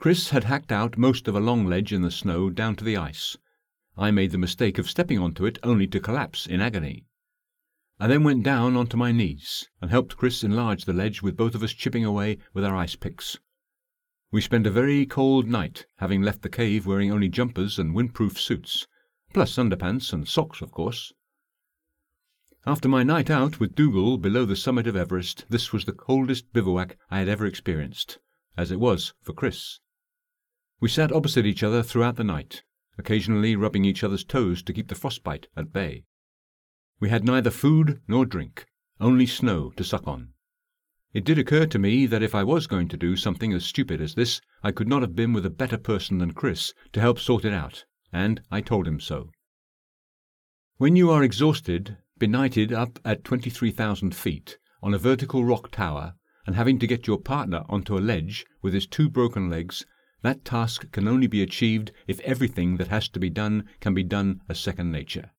Chris had hacked out most of a long ledge in the snow down to the ice. I made the mistake of stepping onto it only to collapse in agony. I then went down onto my knees and helped Chris enlarge the ledge with both of us chipping away with our ice picks. We spent a very cold night, having left the cave wearing only jumpers and windproof suits, plus underpants and socks, of course. After my night out with Dougal below the summit of Everest, this was the coldest bivouac I had ever experienced, as it was for Chris. We sat opposite each other throughout the night, occasionally rubbing each other's toes to keep the frostbite at bay. We had neither food nor drink, only snow to suck on. It did occur to me that if I was going to do something as stupid as this, I could not have been with a better person than Chris to help sort it out, and I told him so. When you are exhausted, benighted up at 23,000 feet, on a vertical rock tower, and having to get your partner onto a ledge with his 2 broken legs, that task can only be achieved if everything that has to be done can be done as second nature.